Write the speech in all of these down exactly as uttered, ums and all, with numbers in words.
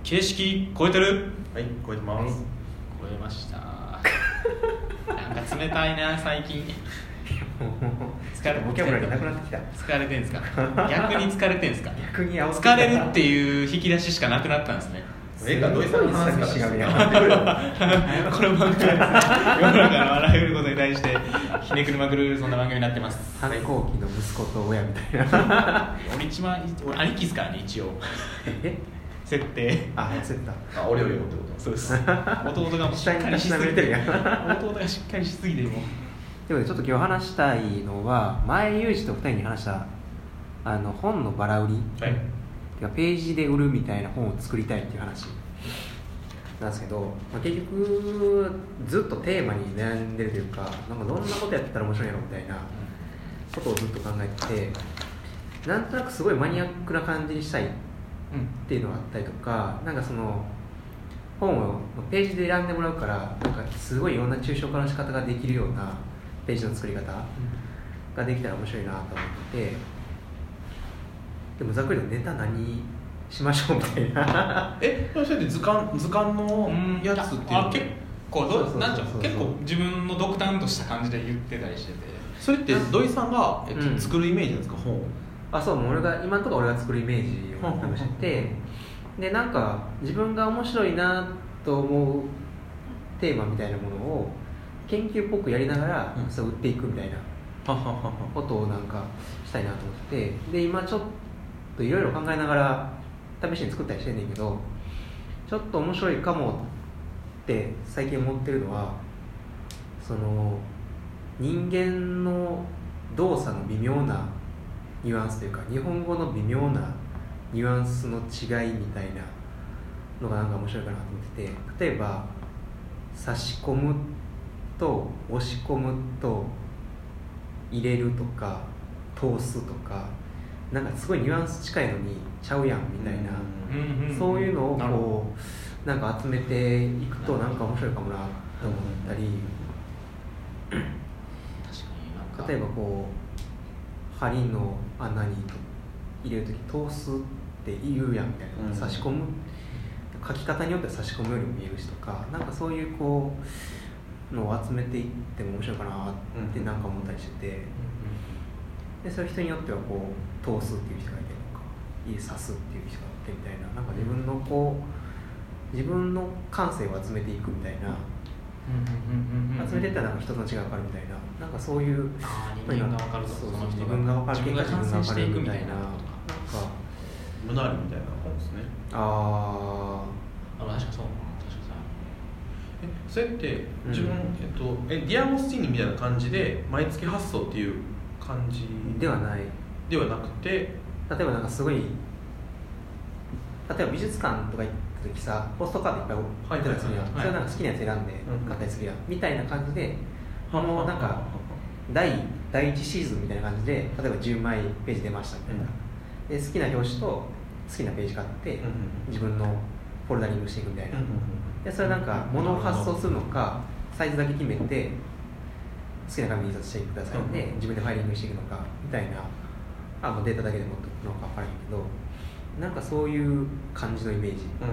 形式超えてる？ はい、超えてます。 超えましたなんか冷たいな最近疲れボキャブラリーなくなってきた。 疲れてんすか逆に疲れてんすか逆に青疲れるっていう引き出ししかなくなったんですね。 えか土井さんの話しがみやこの番組はですね、世の中のあらゆることに対してひねくりまくるそんな番組になってます。 反抗期の息子と親みたいな俺一番俺兄貴ですからね一応え設定あ忘れてた。 あ、俺よりもってこと。 そうです弟がもうしっかりしすぎて弟がしっかりしすぎてもうでもちょっと今日話したいのは、前ユージとふたりに話したあの本のバラ売り、 はい、 ページで売るみたいな本を作りたいっていう話なんですけど、まあ、結局ずっとテーマに悩んでるというか、なんかどんなことやったら面白いのみたいなことをずっと考えてて、なんとなくすごいマニアックな感じにしたいっていうのがあったりとか、なんかその本をページで選んでもらうから、なんかすごいいろんな抽象化の仕方ができるようなページの作り方ができたら面白いなと思ってて、でもざっくりとネタ何しましょうみたいなえ、それって図鑑図鑑のやつっていうの？ あ、結構どそうそうそうそうなんちゃう結構自分の独断とした感じで言ってたりしてて、 それって土井さんが、えっとうん作るイメージなんですか、本を？ あ、そう、もう俺が今のところ俺が作るイメージを話しててで、なんか自分が面白いなと思うテーマみたいなものを研究っぽくやりながら、うん、そう売っていくみたいなことをなんかしたいなと思ってて、で今ちょっといろいろ考えながら試しに作ったりしてんねんけど、ちょっと面白いかもって最近思ってるのは、その人間の動作の微妙なニュアンスというか、日本語の微妙なニュアンスの違いみたいなのがなんか面白いかなと思ってて、例えば差し込むと押し込むと入れるとか通すとか、なんかすごいニュアンス近いのにちゃうやんみたいな、 うんうんうん、 そういうのをこうなんか集めていくとなんか面白いかもなと思ったり、 確かになんか例えばこう針の穴に入れるとき通すって言うやんみたいな、うん、差し込む書き方によっては差し込むようにも見えるしとか、なんかそういうこうのを集めていっても面白いかなってなんか思ったりしてて、でそういう人によってはこう通すっていう人がいてとか、いい刺すっていう人がいてみたいな、なんか自分のこう自分の感性を集めていくみたいな、集めていったらなんか人の違いが分かるみたいな、なんかそういう、 あ人間が分かるぞ、 そうそう自分が分かる、 自分が完成していくみたいな、 なんかムナーリみたいな本ですね。 ああ、確かそう、確かえそれって自分、うん、えっとえディアゴスティーニみたいな感じで毎月発送っていう感じではないではなくて、例えばなんかすごい、例えば美術館とか行った時さ、ポストカードいっぱい置いてたりするやん、それなんか好きなやつ選んで買ったりするやん、うん、みたいな感じで、このなんか第第一シーズンみたいな感じで、例えばじゅうまいページ出ましたみたいな、うん、で好きな表紙と好きなページ買って、うん、自分のフォルダリングしていくみたいな、うん、でそれなんか物を発送するのかサイズだけ決めて好きな紙に印刷してくださいで、うん、自分でファイリングしていくのかみたいな、あもうデータだけで持っておくのか分からんけど、なんかそういう感じのイメージ、うんうんうん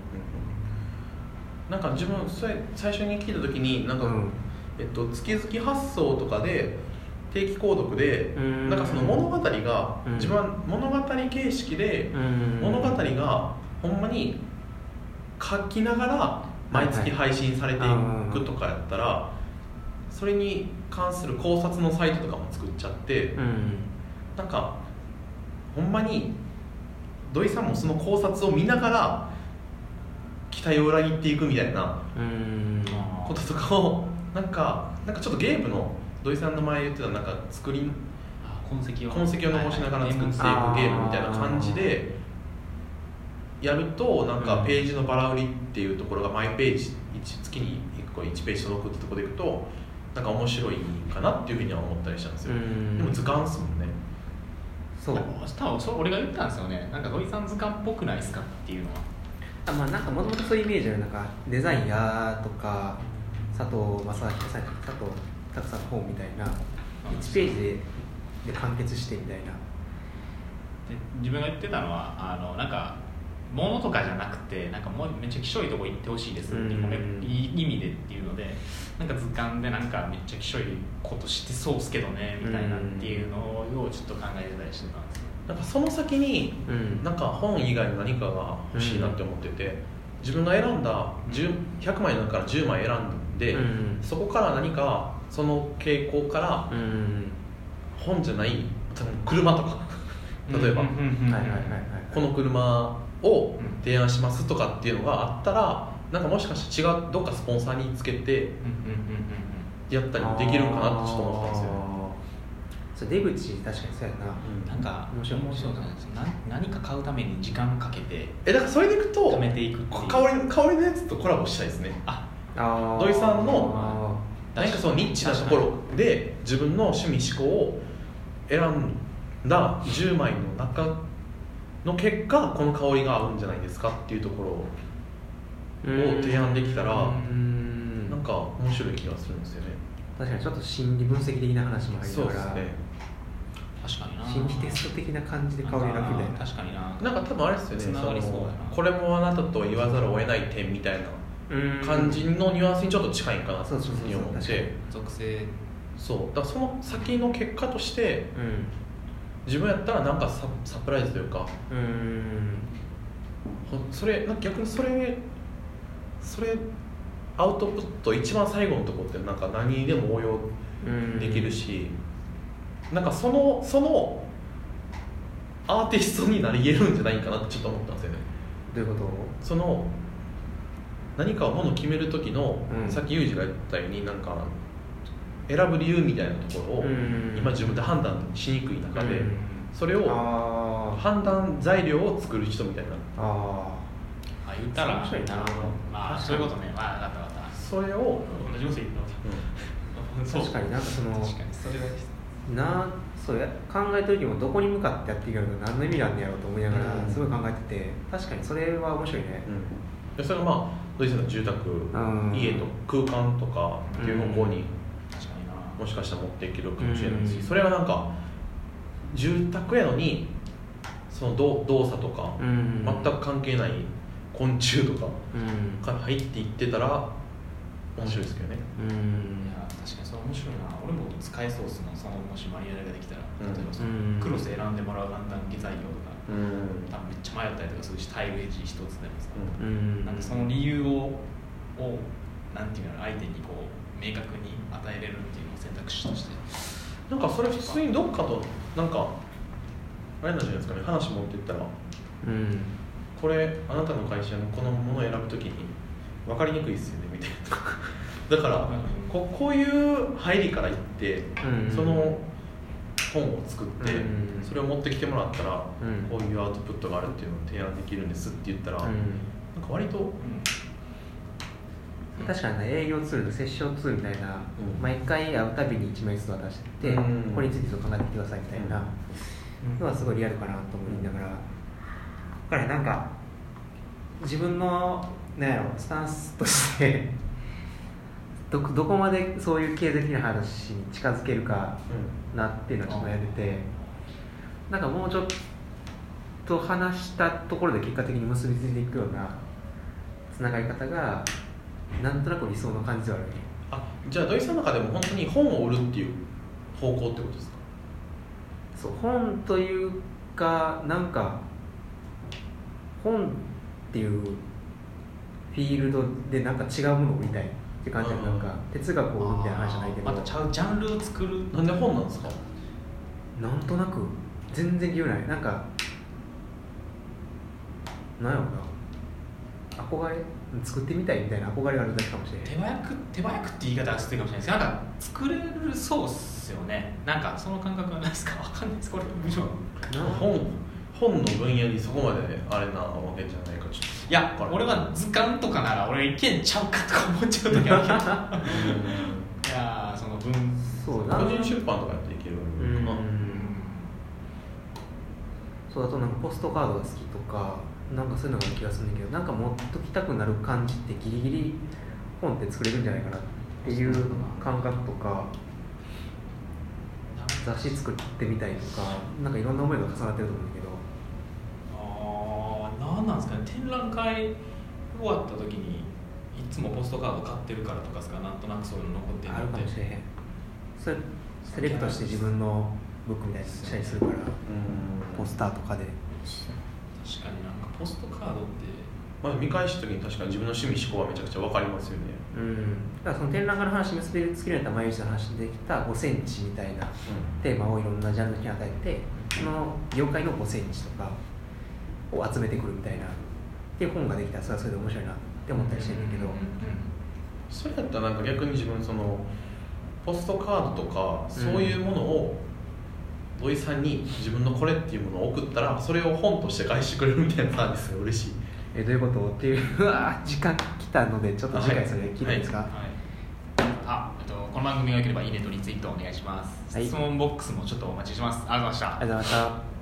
うん、なんか自分それ最初に聞いた時になんか、うんえっと、月々発送とかで定期購読でなんかその物語が、うん、自分は物語形式で、うん、物語がほんまに書きながら毎月配信されていくとかやったら、それに関する考察のサイトとかも作っちゃって、うん、なんかほんまに土井さんもその考察を見ながら期待を裏切っていくみたいなこととかをなんかなんかちょっとゲームの土井さんの前言ってたなんか作り痕跡を痕跡を残しながら作っていくゲームみたいな感じでやると、なんかページのバラ売りっていうところがマイページ月にいっこいちページ届くってところでいくとなんか面白いかなっていうふうには思ったりしたんですよ。でも図鑑っすもんね。 そう多分そ俺が言ったんですよね、なんか土井さん図鑑っぽくないですかっていうのは。 あ、まあなんかもともとそういうイメージはなんかデザインやとか佐藤正明さん、佐藤拓さんの本みたいないちページで、で完結してみたいな。 で自分が言ってたのはあのなんか物とかじゃなくてなんかもうめっちゃきしょいとこ行ってほしいですっていう、うん、いい意味でっていうのでなんか図鑑でなんかめっちゃきしょいことしてそうっすけどねみたいなっていうのをちょっと考えてたりしてたんですよ。 なんかその先に、うん、なんか本以外の何かが欲しいなって思ってて、うん、自分が選んだひゃくまいの中からじゅうまい選んで、うん、そこから何かその傾向から、うん、本じゃない車とか例えばこの車を提案しますとかっていうのがあったらなんかもしかして違うどっかスポンサーにつけてやったりできるんかなってちょっと思ったんですよね。 それ出口確かにそうやな、 うん、なんか面白い面白いな何か買うために時間かけてえだからそれでいくと貯めていくっていう香り香りのやつとコラボしたいですね。ああ土井さんの何かそのニッチなところで自分の趣味思考を選んだじゅうまいの中の結果この香りが合うんじゃないですかっていうところを提案できたらなんか面白い気がするんですよね。 確かにちょっと心理分析的な話も入りながら、 そうですね、 確かにな心理テスト的な感じで香りがみたいな確かにななんか多分あれですよね、そのこれもあなたと言わざるを得ない点みたいな感じのニュアンスにちょっと近いかなと思って属性そうだからその先の結果として、うん、自分やったらなんか サ, サプライズというかうんそれなんか逆にそれそれアウトプット一番最後のところってなんか何にでも応用できるし、うん、なんかそのそのアーティストになり得るんじゃないかなってちょっと思ったんですよね。 どういうこと？ その何かをものを決める時の、うん、さっきユージが言ったようになんか選ぶ理由みたいなところを、うん、今自分で判断しにくい中で、うん、それを判断材料を作る人みたいなああ言ったらなるほど、まあ、そういうことね、まあ、分かった分かったそれを同じこと言った、 うん、確かになんかその確かにそれがなそうや考えた時もどこに向かってやっていくのか何の意味なんやろうと思いながらすごい考えてて確かにそれは面白いね、 うん、でそれがまあどういう住宅、うん、家と空間とかっていう方向に、うん、確かになもしかしたら持っていけるかもしれないし、うん、それがなんか住宅やのにその動作とか、うん、全く関係ない昆虫とかから入っていってたら面白いですけどね、 うん、いや確かにそれ面白いな。俺も使えそうっすもんそのもしマニュアルができたら例えばその、うん、クロス選んでもらう簡単機材料とか、うん、多分めっちゃ迷ったりとかするしタイルエッジ一つでもさ、うん、なんかその理由ををなんていうの相手にこう明確に与えれるっていうのを選択肢としてなんかそれ普通にどっかとなんかあれなんじゃないですかね話持っていったら、うん、これあなたの会社のこのものを選ぶときに分かりにくいっすよねみたいなだから、うん、こ, こういう入りからいって、うん、その本を作って、うん、それを持ってきてもらったら、うん、こういうアウトプットがあるっていうのを提案できるんですって言ったら、うん、なんか割と、 うん、確かに営業ツールセッションツールみたいな、うん、毎回会うたびにいちまいずつ渡して、うん、これについて考えてきてくださいみたいなのはすごいリアルかなと思いながら、だからなんか自分のなんやろスタンスとしてど, どこまでそういう経済的な話に近づけるかなっていうのをちょっとやってて、うん、なんかもうちょっと話したところで結果的に結びついていくようなつながり方がなんとなく理想の感じではあるね。 あ、じゃあ土井さんの中でも本当に本を売るっていう方向ってことですか？ そう本というかなんか本っていうフィールドでなんか違うものを売りたいって感じで、なんか哲学を売るみたいな話じゃないけどまたちゃうジャンルを作る。 なんで本なんですか？ なんとなく全然理由ない。なんかなんやろな憧れ作ってみたいみたいな憧れがあるだけかもしれない。 手早く手早くって言い方が失礼かもしれないですけどなんか作れるそうっすよね。なんかその感覚はないですか？わかんないですこれ本本の分野にそこまであれなわけじゃないかちょっと。 いや俺は図鑑とかなら俺いけんちゃうかとか思っちゃう時あるけどいやその分そう個人出版とかやっていけるかな。 そうあとなんかポストカードが好きとかなんかそういうのがある気がするんだけどなんか持っときたくなる感じってギリギリ本って作れるんじゃないかなっていう感覚とか雑誌作ってみたいとかなんかいろんな思いが重なってると思うんだけどああな何なんですかね、展覧会終わった時にいつもポストカード買ってるからとかですか、なんとなくそういうの残ってるのってあるかもしれへん。それセレクトして自分のブックみたいにしたりするから、ポスターとかで。 確かになんかポストカードって、 まあ、見返した時に確かに自分の趣味思考はめちゃくちゃ分かりますよね。 うん、だからその展覧会の話に結びつけられた前内の話でできたごセンチみたいなテーマをいろんなジャンルに与えて、その業界のごセンチとかを集めてくるみたいなっていう本ができたら、それはそれで面白いなって思ったりしてるんだけど、 それだったらなんか逆に自分そのポストカードとかそういうものを土井さんに自分のこれっていうものを送ったら、それを本として返してくれるみたいなサービスが嬉しい。 えどういうことっていううわ時間来たのでちょっと次回それ聞いていいですか。 はいはいはい、あ、えっと、この番組が良ければいいねとリツイートお願いします、はい、質問ボックスもちょっとお待ちします。ありがとうございました。 ありがとうございました。